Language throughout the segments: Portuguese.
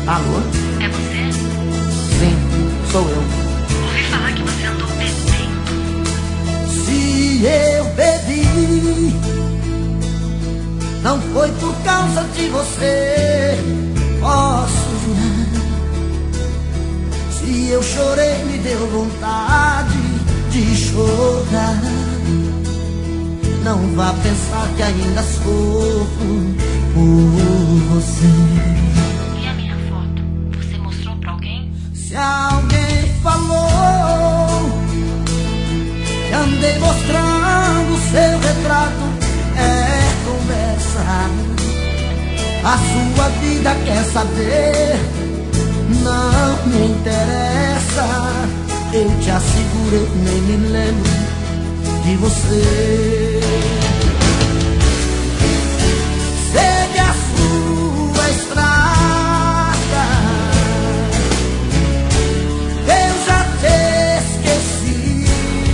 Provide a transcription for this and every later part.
Alô? É você? Sim, sou eu. Ouvi falar que você andou bebendo. Se eu bebi, não foi por causa de você, posso jurar. Se eu chorei, me deu vontade de chorar. Não vá pensar que ainda sofro por você. E a minha foto? Você mostrou pra alguém? Se alguém falou que andei mostrando seu retrato, é conversa. A sua vida quer saber, não me interessa. Eu te asseguro, eu nem me lembro de você. Segue a sua estrada, eu já te esqueci.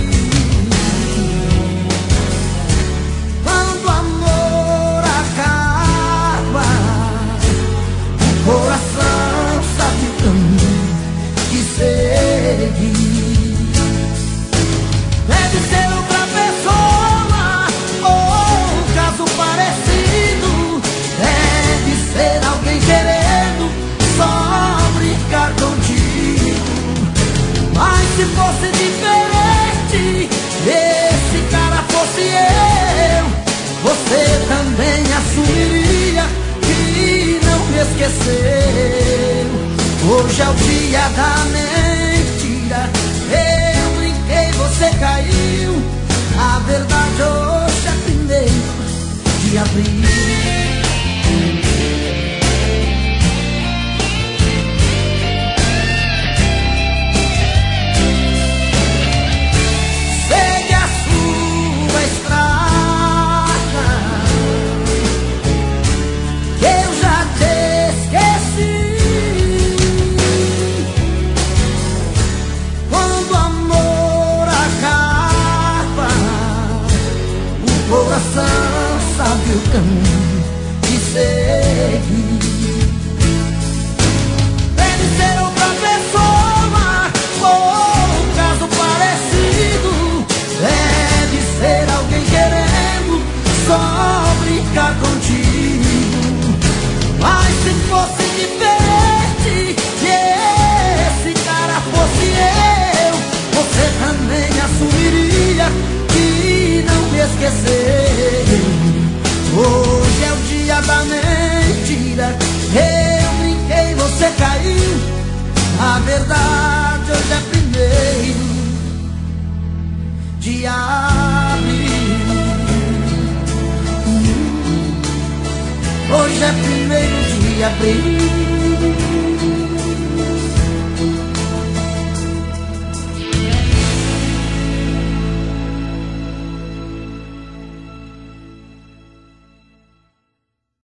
Quando o amor acaba, o coração sabe o caminho que seguir. Deve ser outra pessoa ou um caso parecido. Deve ser alguém querendo só brincar contigo. Mas se fosse diferente, esse cara fosse eu, você também assumiria que não me esqueceu. Hoje é o dia da mentira. Eu brinquei, você caiu. A verdade hoje é 1º de abril. Segue a sua estrada, que eu já te esqueci. Quando o amor acaba, o coração sabe o caminho que seguir. Deve ser outra pessoa ou um caso parecido. Deve ser alguém querendo só brincar contigo. Mas se fosse diferente, se esse cara fosse eu, você também assumiria que não me esqueceu. Hoje é o dia da mentira. Eu brinquei, você caiu. A verdade hoje é 1º de abril. Hoje é 1º de abril.